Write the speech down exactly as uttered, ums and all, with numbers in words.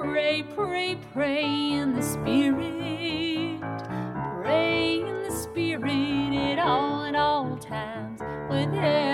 Pray, pray, pray in the Spirit. Pray in the Spirit at all, at all times, with